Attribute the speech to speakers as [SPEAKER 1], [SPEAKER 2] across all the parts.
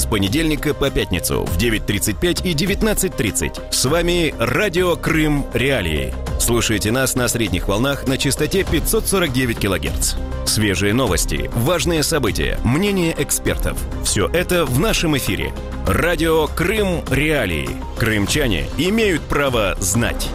[SPEAKER 1] понедельника по пятницу в 9:35 и 19:30. С вами Радио Крым Реалии. Слушайте нас на средних волнах на частоте 549 кГц. Свежие новости, важные события, мнения экспертов. Все это в нашем эфире. Радио Крым Реалии. Крымчане имеют право знать.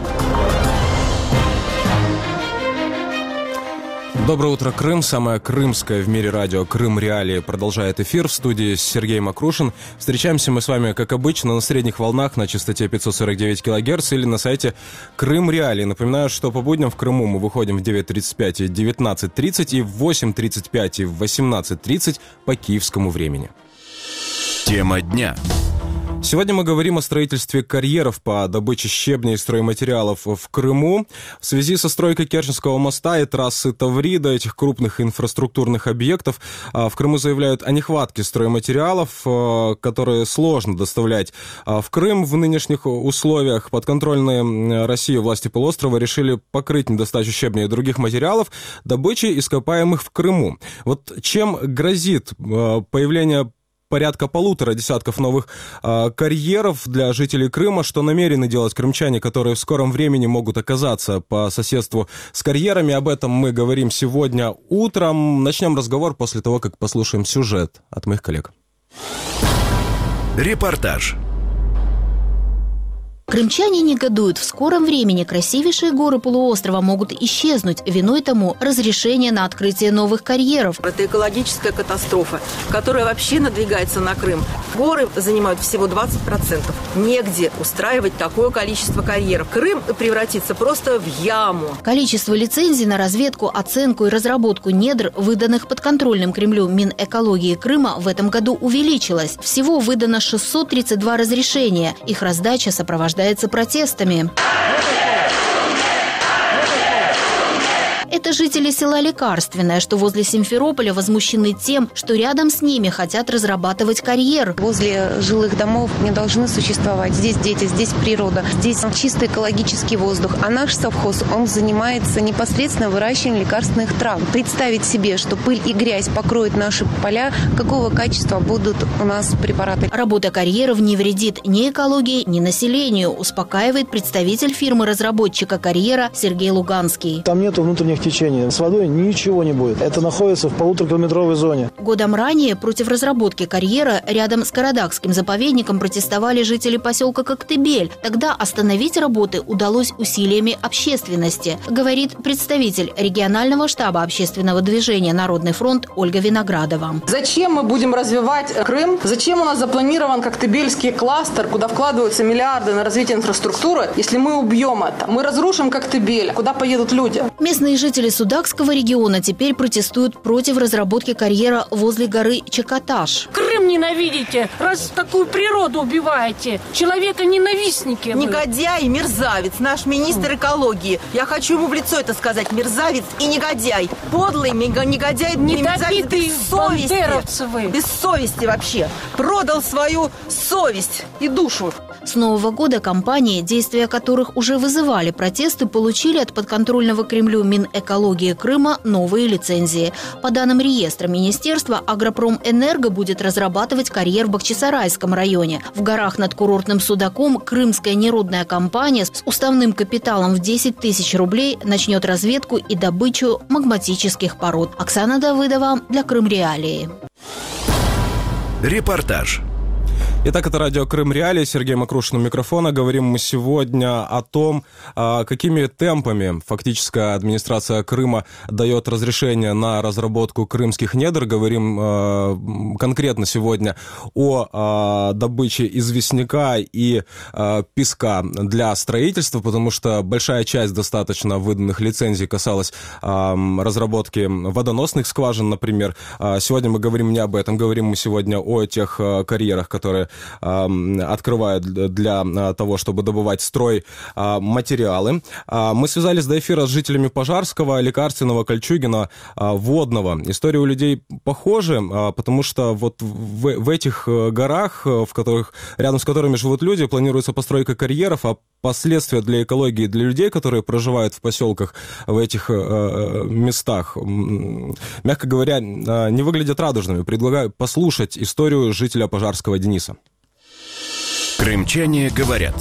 [SPEAKER 2] Доброе утро, Крым. Самое крымское в мире радио «Крым Реалии» продолжает эфир. В студии Сергей Макрушин. Встречаемся мы с вами, как обычно, на средних волнах на частоте 549 кГц или на сайте «Крым Реалии». Напоминаю, что по будням в Крыму мы выходим в 9:35 и 19:30 и в 8:35 и в 18:30 по киевскому времени.
[SPEAKER 1] Тема дня.
[SPEAKER 2] Сегодня мы говорим о строительстве карьеров по добыче щебня и стройматериалов в Крыму. В связи со стройкой Керченского моста и трассы Таврида, этих крупных инфраструктурных объектов, в Крыму заявляют о нехватке стройматериалов, которые сложно доставлять в Крым в нынешних условиях. Подконтрольные России власти полуострова решили покрыть недостачу щебня и других материалов добычей ископаемых в Крыму. Вот чем грозит появление порядка 1,5 десятков новых карьеров для жителей Крыма, что намерены делать крымчане, которые в скором времени могут оказаться по соседству с карьерами. Об этом мы говорим сегодня утром. Начнем разговор после того, как послушаем сюжет от моих коллег.
[SPEAKER 1] Репортаж.
[SPEAKER 3] Крымчане негодуют. В скором времени красивейшие горы полуострова могут исчезнуть. Виной тому разрешение на открытие новых карьеров.
[SPEAKER 4] Это экологическая катастрофа, которая вообще надвигается на Крым. Горы занимают всего 20%. Негде устраивать такое количество карьеров. Крым превратится просто в яму.
[SPEAKER 3] Количество лицензий на разведку, оценку и разработку недр, выданных подконтрольным Кремлю Минэкологии Крыма, в этом году увеличилось. Всего выдано 632 разрешения. Их раздача сопровождается протестами. Это жители села Лекарственное, что возле Симферополя, возмущены тем, что рядом с ними хотят разрабатывать карьер.
[SPEAKER 5] Возле жилых домов не должны существовать. Здесь дети, здесь природа, здесь чистый экологический воздух. А наш совхоз, он занимается непосредственно выращиванием лекарственных трав. Представить себе, что пыль и грязь покроют наши поля, какого качества будут у нас препараты.
[SPEAKER 3] Работа карьеров не вредит ни экологии, ни населению, успокаивает представитель фирмы-разработчика карьера Сергей Луганский.
[SPEAKER 6] Там нету внутренних течений. С водой ничего не будет. Это находится в 1,5-километровой зоне.
[SPEAKER 3] Годом ранее против разработки карьера рядом с Карадакским заповедником протестовали жители поселка Коктебель. Тогда остановить работы удалось усилиями общественности, говорит представитель регионального штаба общественного движения «Народный фронт» Ольга Виноградова.
[SPEAKER 7] Зачем мы будем развивать Крым? Зачем у нас запланирован Коктебельский кластер, куда вкладываются миллиарды на развитие инфраструктуры, если мы убьем это? Мы разрушим Коктебель. Куда поедут люди?
[SPEAKER 3] Местные жители Судакского региона теперь протестуют против разработки карьера возле горы Чакаташ.
[SPEAKER 8] Крым ненавидите, раз такую природу убиваете. Человека-ненавистники вы.
[SPEAKER 4] Негодяй и мерзавец, наш министр экологии. Я хочу ему в лицо это сказать. Мерзавец и негодяй. Подлый негодяй и мерзавец без совести. Без совести вообще. Продал свою совесть и душу.
[SPEAKER 3] С Нового года компании, действия которых уже вызывали протесты, получили от подконтрольного Кремлю Минэкологии Крыма новые лицензии. По данным реестра министерства, Агропромэнерго будет разрабатывать карьер в Бахчисарайском районе. В горах над курортным Судаком крымская нерудная компания с уставным капиталом в 10 тысяч рублей начнет разведку и добычу магматических пород. Оксана Давыдова для Крым Реалии.
[SPEAKER 1] Репортаж.
[SPEAKER 2] Итак, это радио «Крым Реалии», Сергей Макрушин у микрофона. Говорим мы сегодня о том, какими темпами фактическая администрация Крыма дает разрешение на разработку крымских недр. Говорим конкретно сегодня о добыче известняка и песка для строительства, потому что большая часть достаточно выданных лицензий касалась разработки водоносных скважин, например. Сегодня мы говорим не об этом, говорим мы сегодня о тех карьерах, которые открывают для того, чтобы добывать стройматериалы. Мы связались до эфира с жителями Пожарского, Лекарственного, Кольчугина, Водного. Истории у людей похожи, потому что вот в этих горах, рядом с которыми живут люди, планируется постройка карьеров, а последствия для экологии, для людей, которые проживают в поселках, в этих местах, мягко говоря, не выглядят радужными. Предлагаю послушать историю жителя Пожарского Дениса.
[SPEAKER 1] Крымчане говорят.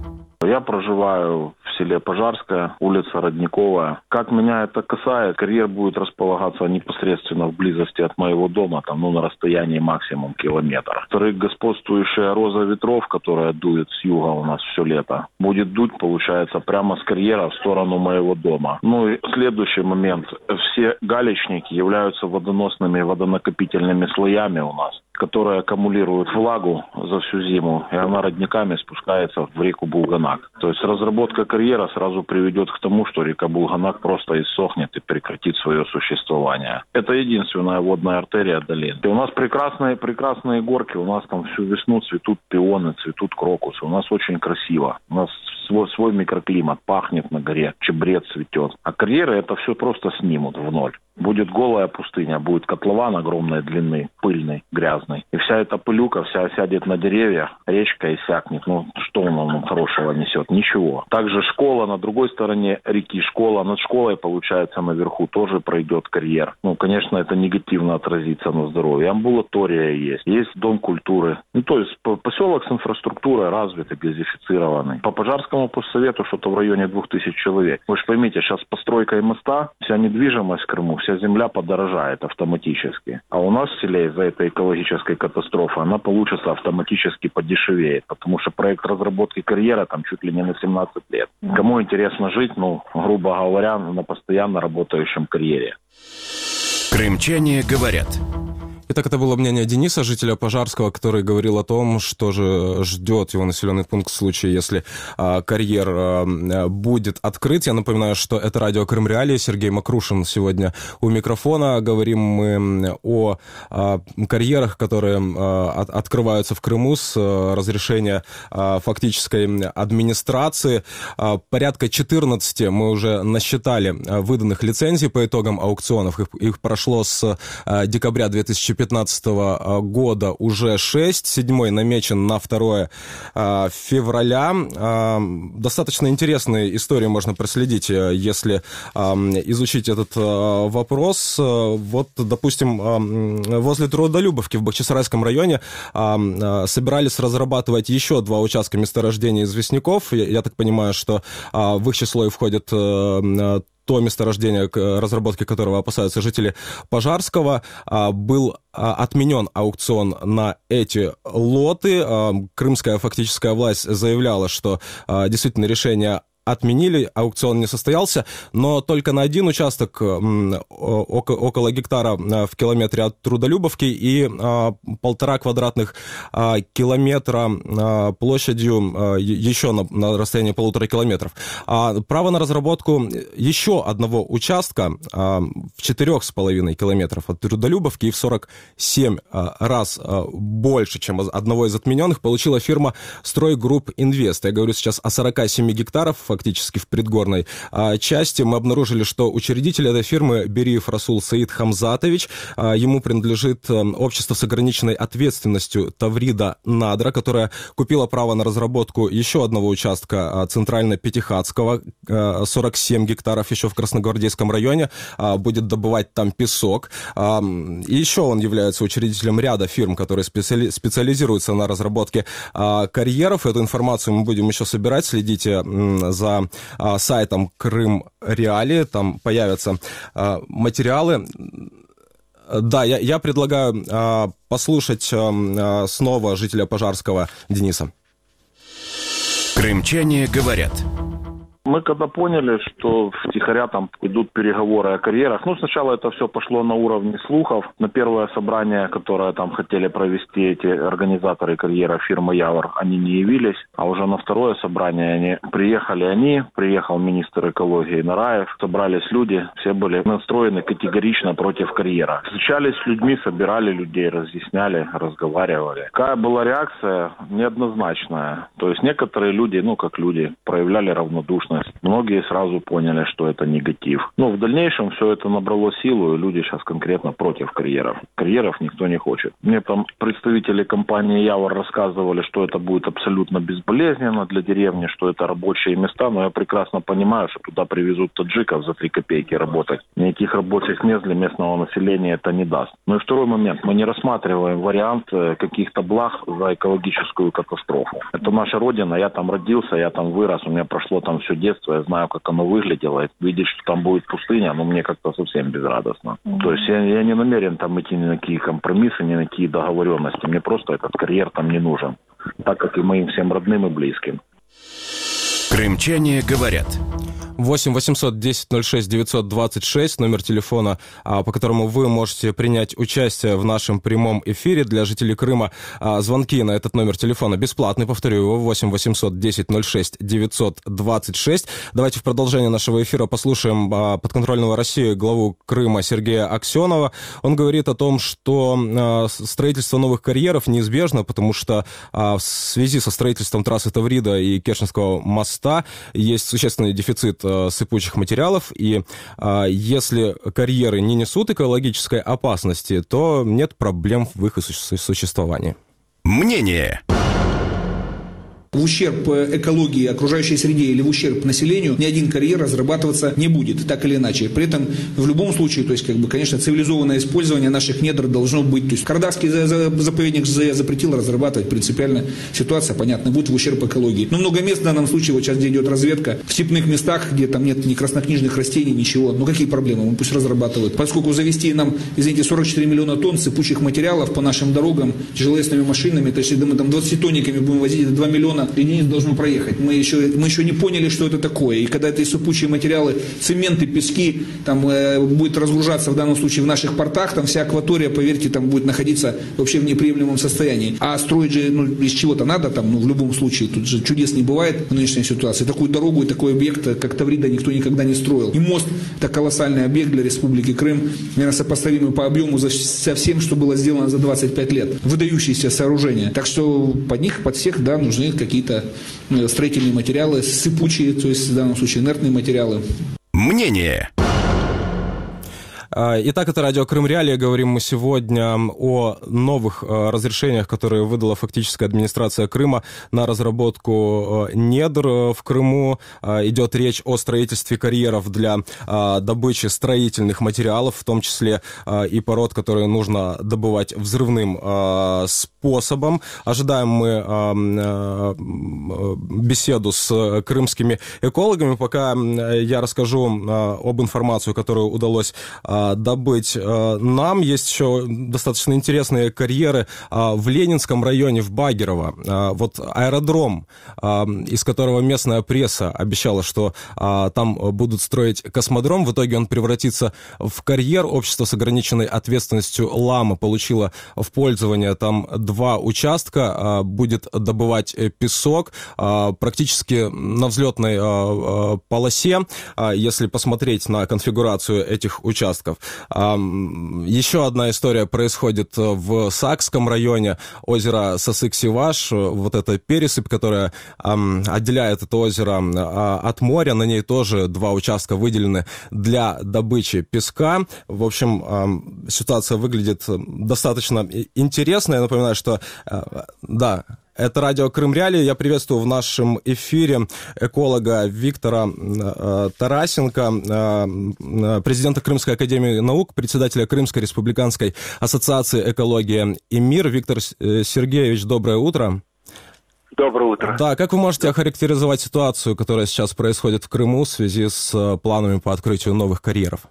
[SPEAKER 9] Я проживаю в селе Пожарское, улица Родниковая. Как меня это касается, карьер будет располагаться непосредственно в близости от моего дома, на расстоянии максимум километр. Вторых, господствующая роза ветров, которая дует с юга у нас все лето, будет дуть, получается, прямо с карьера в сторону моего дома. И следующий момент. Все галечники являются водоносными водонакопительными слоями у нас, которые аккумулируют влагу за всю зиму, и она родниками спускается в реку Булганак. То есть разработка карьера сразу приведет к тому, что река Булганак просто иссохнет и прекратит свое существование. Это единственная водная артерия долины. И у нас прекрасные горки, у нас там всю весну цветут пионы, цветут крокусы. У нас очень красиво. У нас свой микроклимат, пахнет на горе, чебрец цветет. А карьеры это все просто снимут в ноль. Будет голая пустыня, будет котлован огромной длины, пыльный, грязный. И вся эта пылюка вся осядет на деревья, речка иссякнет. Что он нам хорошего несет? Ничего. Также школа на другой стороне реки, школа. Над школой, получается, наверху тоже пройдет карьер. Конечно, это негативно отразится на здоровье. Амбулатория есть, есть дом культуры. То есть поселок с инфраструктурой развитый, газифицированный. По Пожарскому постсовету что-то в районе 2000 человек. Вы же поймите, сейчас с постройкой моста вся недвижимость в Крыму, вся земля подорожает автоматически. А у нас в селе из-за этой экологической катастрофы она получится автоматически подешевеет, потому что проект разработки карьера там чуть ли не на 17 лет. Кому интересно жить, грубо говоря, на постоянно работающем карьере.
[SPEAKER 1] Крымчане говорят.
[SPEAKER 2] Итак, это было мнение Дениса, жителя Пожарского, который говорил о том, что же ждет его населенный пункт в случае, если карьер будет открыт. Я напоминаю, что это радио Крым Реалии. Сергей Макрушин сегодня у микрофона. Говорим мы о карьерах, которые открываются в Крыму с разрешения фактической администрации. Порядка 14 мы уже насчитали выданных лицензий по итогам аукционов. Их прошло с декабря 2015 года уже 6, 7 намечен на 2 февраля. Достаточно интересные истории можно проследить, если изучить этот вопрос. Допустим, возле Трудолюбовки в Бахчисарайском районе собирались разрабатывать еще 2 участка месторождения известняков. Я так понимаю, что в их число и входит то месторождение, к разработке которого опасаются жители Пожарского. Был отменен аукцион на эти лоты. Крымская фактическая власть заявляла, что действительно решение отменили, аукцион не состоялся, но только на один участок около гектара в километре от Трудолюбовки и 1,5 квадратных километра площадью еще на расстоянии 1,5 километров. Право на разработку еще одного участка в 4,5 километров от Трудолюбовки и в 47 раз больше, чем одного из отмененных, получила фирма «Стройгрупп Инвест». Я говорю сейчас о 47 гектаров, фактически в предгорной части. Мы обнаружили, что учредитель этой фирмы Бериев Расул Саид Хамзатович. Ему принадлежит общество с ограниченной ответственностью Таврида Надра, которое купило право на разработку еще одного участка Центрально-Пятихатского, 47 гектаров еще в Красногвардейском районе, будет добывать там песок. И еще он является учредителем ряда фирм, которые специализируются на разработке карьеров. Эту информацию мы будем еще собирать. Следите за сайтом Крым Реалии, там появятся материалы. Да, я предлагаю послушать снова жителя Пожарского Дениса.
[SPEAKER 1] Крымчане говорят.
[SPEAKER 9] Мы когда поняли, что втихаря там идут переговоры о карьерах, сначала это все пошло на уровне слухов. На первое собрание, которое там хотели провести эти организаторы карьера фирмы Явор, они не явились. А уже на второе собрание приехал министр экологии Нараев, собрались люди, все были настроены категорично против карьера. Встречались с людьми, собирали людей, разъясняли, разговаривали. Какая была реакция? Неоднозначная. То есть некоторые люди, как люди, проявляли равнодушность ответственность. Многие сразу поняли, что это негатив. Но в дальнейшем все это набрало силу, и люди сейчас конкретно против карьеров. Карьеров никто не хочет. Мне там представители компании «Явор» рассказывали, что это будет абсолютно безболезненно для деревни, что это рабочие места, но я прекрасно понимаю, что туда привезут таджиков за 3 копейки работать. Никаких рабочих мест для местного населения это не даст. Ну и второй момент. Мы не рассматриваем вариант каких-то благ за экологическую катастрофу. Это наша родина, я там родился, я там вырос, у меня прошло там все детство, я знаю, как оно выглядело. Видеть, что там будет пустыня, но мне как-то совсем безрадостно. То есть я не намерен там идти ни на какие компромиссы, ни на какие договоренности. Мне просто этот карьер там не нужен. Так как и моим всем родным и близким.
[SPEAKER 1] Крымчане говорят.
[SPEAKER 2] 8 800 10 06 926, номер телефона, по которому вы можете принять участие в нашем прямом эфире. Для жителей Крыма звонки на этот номер телефона бесплатный, повторю его, 8 800 10 06 926. Давайте в продолжение нашего эфира послушаем подконтрольного России главу Крыма Сергея Аксенова. Он говорит о том, что строительство новых карьеров неизбежно, потому что в связи со строительством трассы Таврида и Керченского моста есть существенный дефицит сыпучих материалов, и если карьеры не несут экологической опасности, то нет проблем в их существовании.
[SPEAKER 1] Мнение.
[SPEAKER 10] В ущерб экологии, окружающей среде или в ущерб населению ни один карьер разрабатываться не будет, так или иначе. При этом в любом случае, то есть, конечно, цивилизованное использование наших недр должно быть. То есть Кардахский заповедник запретил разрабатывать принципиально. Ситуация, понятно, будет в ущерб экологии. Но много мест в данном случае, вот сейчас где идет разведка, в степных местах, где там нет ни краснокнижных растений, ничего. Ну какие проблемы? Ну, пусть разрабатывают. Поскольку завести нам, извините, 44 миллиона тонн сыпучих материалов по нашим дорогам тяжеловесными машинами, то есть если мы там 20-тонниками будем возить, это 2 миллиона единиц должно проехать. Мы еще не поняли, что это такое. И когда эти сыпучие материалы, цементы, пески, там будет разгружаться в данном случае в наших портах, там вся акватория, поверьте, там будет находиться вообще в неприемлемом состоянии. А строить же из чего-то надо, там, в любом случае, тут же чудес не бывает в нынешней ситуации. Такую дорогу и такой объект, как Таврида, никто никогда не строил. И мост – это колоссальный объект для Республики Крым, наверное, сопоставимый по объему со всем, что было сделано за 25 лет. Выдающиеся сооружения. Так что под всех, да, нужны какие-то строительные материалы, сыпучие, то есть в данном случае инертные материалы.
[SPEAKER 1] Мнение.
[SPEAKER 2] Итак, это радио Крым Реалии. Говорим мы сегодня о новых разрешениях, которые выдала фактическая администрация Крыма на разработку недр в Крыму. Идет речь о строительстве карьеров для добычи строительных материалов, в том числе и пород, которые нужно добывать взрывным способом. Ожидаем мы беседу с крымскими экологами. Пока я расскажу об информации, которую удалось добыть нам. Есть еще достаточно интересные карьеры в Ленинском районе, в Багирово. Вот аэродром, из которого местная пресса обещала, что там будут строить космодром. В итоге он превратится в карьер. Общество с ограниченной ответственностью «Лама» получило в пользование там 2 участка. Будет добывать песок практически на взлетной полосе, если посмотреть на конфигурацию этих участков. Еще одна история происходит в Сакском районе, озеро Сасык-Сиваш, вот эта пересыпь, которая отделяет это озеро от моря, на ней тоже 2 участка выделены для добычи песка. В общем, ситуация выглядит достаточно интересно. Я напоминаю, что, да, это радио Крым Реалии. Я приветствую в нашем эфире эколога Виктора Тарасенко, президента Крымской академии наук, председателя Крымской республиканской ассоциации «Экология и мир». Виктор Сергеевич, доброе утро.
[SPEAKER 11] Доброе утро.
[SPEAKER 2] Да, как вы можете охарактеризовать ситуацию, которая сейчас происходит в Крыму в связи с планами по открытию новых карьеров?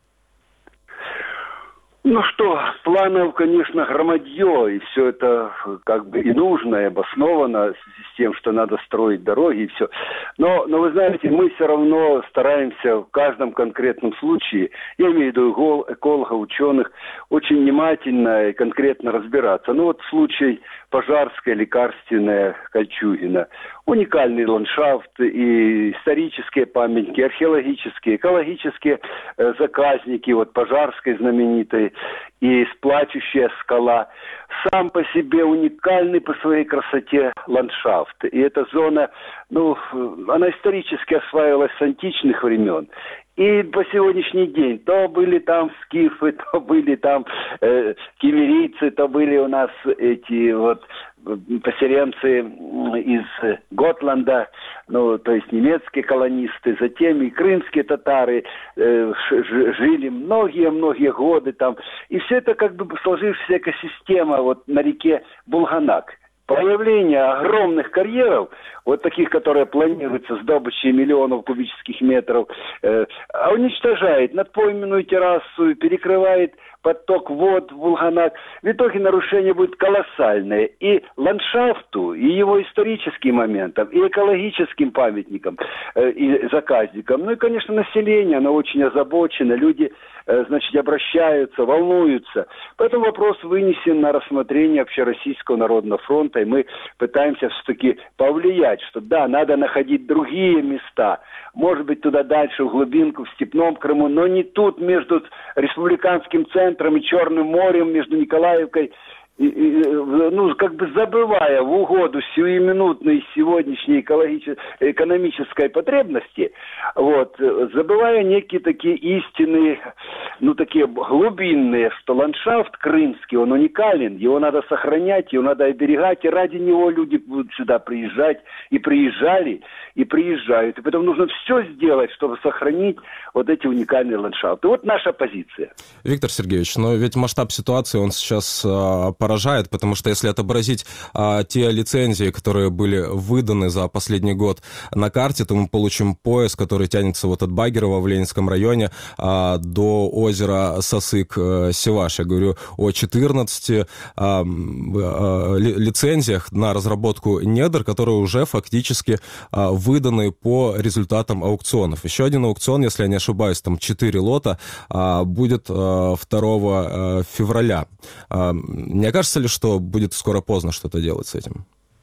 [SPEAKER 11] Ну что, планов, конечно, громадье, и все это как бы и нужно, и обосновано в связи с тем, что надо строить дороги и все. Но вы знаете, мы все равно стараемся в каждом конкретном случае, я имею в виду экологов, ученых, очень внимательно и конкретно разбираться. Ну вот случай Пожарская, Лекарственная, Кольчугина. уникальный ландшафт, и исторические памятники, археологические, экологические заказники, вот Пожарской знаменитой, и Плачущая скала. Сам по себе уникальный по своей красоте ландшафт. И эта зона, она исторически осваивалась с античных времен. И по сегодняшний день то были там скифы, то были там киммерийцы, то были у нас эти вот поселенцы из Готланда, то есть немецкие колонисты, затем и крымские татары жили многие-многие годы там. И все это как бы сложившаяся экосистема вот на реке Булганак. Появление огромных карьеров, вот таких, которые планируются с добычей миллионов кубических метров, уничтожает надпойменную террасу, перекрывает поток вод в Булганак. В итоге нарушение будет колоссальное. И ландшафту, и его историческим моментам, и экологическим памятникам, и заказникам. И, конечно, население, оно очень озабочено. Люди, обращаются, волнуются. Поэтому вопрос вынесен на рассмотрение Общероссийского народного фронта, и мы пытаемся все-таки повлиять, что да, надо находить другие места. Может быть, туда дальше, в глубинку, в Степном Крыму, но не тут между республиканским центром и Черным морем, между Николаевкой, забывая в угоду сиюминутной сегодняшней экономической потребности, забывая некие такие истинные, такие глубинные, что ландшафт крымский, он уникален, его надо сохранять, его надо оберегать, и ради него люди будут сюда приезжать, и приезжали, и приезжают. И поэтому нужно все сделать, чтобы сохранить вот эти уникальные ландшафты. Вот наша позиция.
[SPEAKER 2] Виктор Сергеевич, но ведь масштаб ситуации, он сейчас поражает, потому что если отобразить те лицензии, которые были выданы за последний год на карте, то мы получим пояс, который тянется от Багирова в Ленинском районе до озера Сасык-Севаш. Я говорю о 14 лицензиях на разработку недр, которые уже фактически выданы по результатам аукционов. Еще один аукцион, если я не ошибаюсь, там 4 лота, будет 2 февраля. Не кажется ли, что будет скоро поздно что-то делать с этим?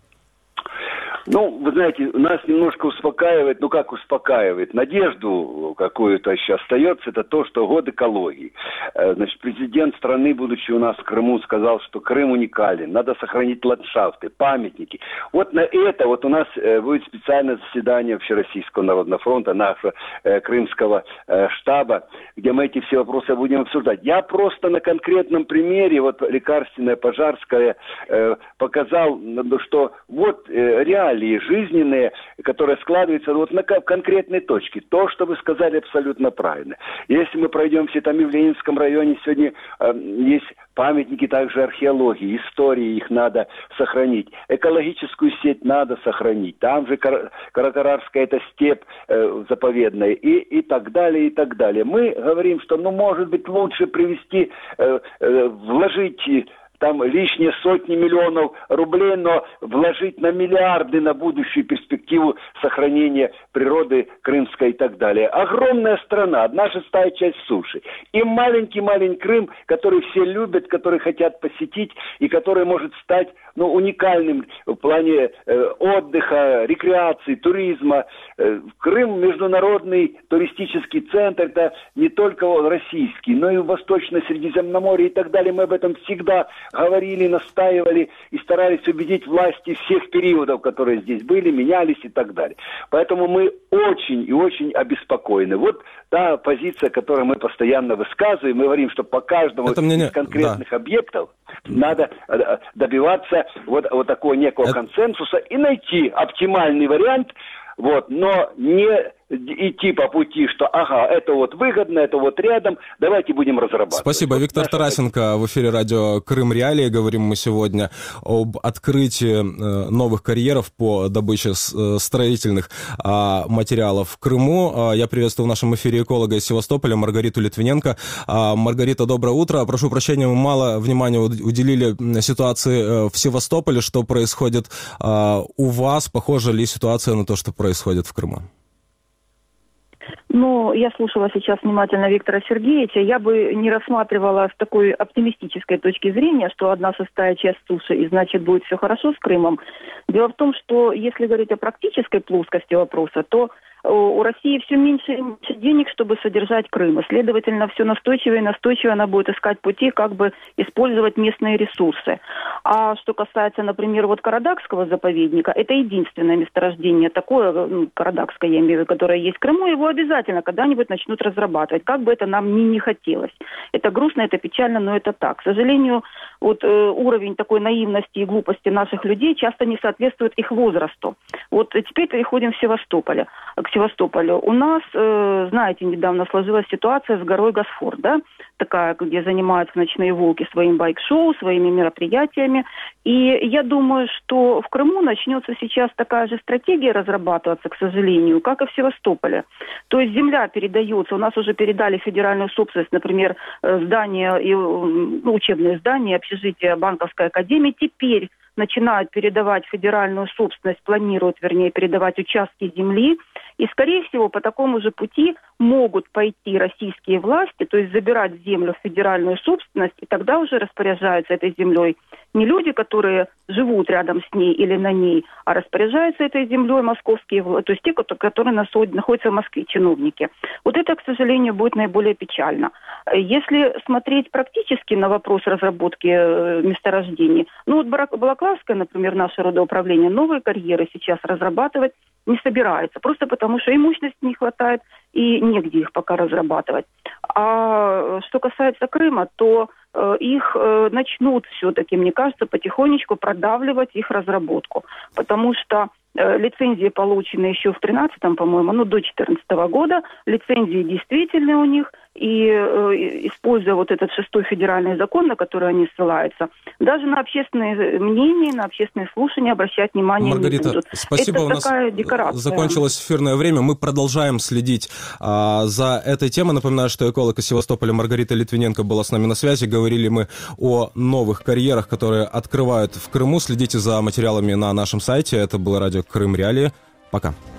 [SPEAKER 11] Вы знаете, нас немножко успокаивает, как успокаивает, надежду какую-то еще остается, это то, что год экологии. Президент страны, будучи у нас в Крыму, сказал, что Крым уникален, надо сохранить ландшафты, памятники. Вот на это у нас будет специальное заседание Общероссийского народного фронта, нашего крымского штаба, где мы эти все вопросы будем обсуждать. Я просто на конкретном примере, лекарственная Пожарская, показал, что реально жизненные, которые складываются на конкретной точке. То, что вы сказали, абсолютно правильно. Если мы пройдемся там и в Ленинском районе, сегодня есть памятники также археологии, истории, их надо сохранить. Экологическую сеть надо сохранить. Там же Каракарарская, это степь заповедная, и так далее, и так далее. Мы говорим, что, может быть, лучше привести, вложить там лишние сотни миллионов рублей, но вложить на миллиарды на будущую перспективу сохранения природы крымской и так далее. Огромная страна, 1/6 часть суши. И маленький-маленький Крым, который все любят, который хотят посетить, и который может стать уникальным в плане отдыха, рекреации, туризма. Крым – международный туристический центр, это не только российский, но и Восточно-Средиземноморье и так далее. Мы об этом всегда говорили, настаивали и старались убедить власти всех периодов, которые здесь были, менялись и так далее. Поэтому мы очень и очень обеспокоены. Вот та позиция, которую мы постоянно высказываем. Мы говорим, что по каждому из конкретных объектов надо добиваться вот такого некого консенсуса и найти оптимальный вариант, но не идти по пути, что это выгодно, это рядом, давайте будем разрабатывать.
[SPEAKER 2] Спасибо. Виктор Тарасенко в эфире радио Крым Реалии. Говорим мы сегодня об открытии новых карьеров по добыче строительных материалов в Крыму. Я приветствую в нашем эфире эколога из Севастополя Маргариту Литвиненко. Маргарита, доброе утро. Прошу прощения, мы мало внимания уделили ситуации в Севастополе. Что происходит у вас? Похожа ли ситуация на то, что происходит в Крыму?
[SPEAKER 12] Ну, я слушала сейчас внимательно Виктора Сергеевича. Я бы не рассматривала с такой оптимистической точки зрения, что 1/6 часть суши, и значит будет все хорошо с Крымом. Дело в том, что если говорить о практической плоскости вопроса, то у России все меньше и меньше денег, чтобы содержать Крым. И, следовательно, все настойчивее и настойчивее она будет искать пути, как бы использовать местные ресурсы. А что касается, например, вот Карадакского заповедника, это единственное месторождение такое, Карадакское, я имею в виду, которое есть в Крыму, его обязательно когда-нибудь начнут разрабатывать, как бы это нам не хотелось. Это грустно, это печально, но это так. К сожалению, вот уровень такой наивности и глупости наших людей часто не соответствует их возрасту. Вот теперь переходим к Севастополю. У нас, знаете, недавно сложилась ситуация с горой Госфор, да, такая, где занимаются ночные волки своим байк-шоу, своими мероприятиями. И я думаю, что в Крыму начнется сейчас такая же стратегия разрабатываться, к сожалению, как и в Севастополе. То есть земля передается, у нас уже передали федеральную собственность, например, здания, учебные здания, общежития Банковской академии, теперь начинают передавать федеральную собственность, планируют, передавать участки земли. И, скорее всего, по такому же пути могут пойти российские власти, то есть забирать землю в федеральную собственность, и тогда уже распоряжаются этой землей не люди, которые живут рядом с ней или на ней, а распоряжаются этой землей московские, то есть те, которые находятся в Москве, чиновники. Вот это, к сожалению, будет наиболее печально. Если смотреть практически на вопрос разработки месторождений, вот Балаклавское, например, наше родоуправление, новые карьеры сейчас разрабатывать не собирается, просто потому что и мощности не хватает, и негде их пока разрабатывать. А что касается Крыма, то их начнут все-таки, мне кажется, потихонечку продавливать их разработку, потому что лицензии получены еще в 2013, по-моему, до 2014 года, лицензии действительные у них, и используя вот этот 6-й федеральный закон, на который они ссылаются, даже на общественные мнения, на общественные слушания обращать внимание
[SPEAKER 2] Маргарита,
[SPEAKER 12] не будут.
[SPEAKER 2] спасибо,
[SPEAKER 12] это
[SPEAKER 2] у нас
[SPEAKER 12] такая декорация.
[SPEAKER 2] Закончилось эфирное время, мы продолжаем следить за этой темой. Напоминаю, что эколог из Севастополя Маргарита Литвиненко была с нами на связи. Говорили мы о новых карьерах, которые открывают в Крыму. Следите за материалами на нашем сайте. Это было радио Крым Реалии. Пока.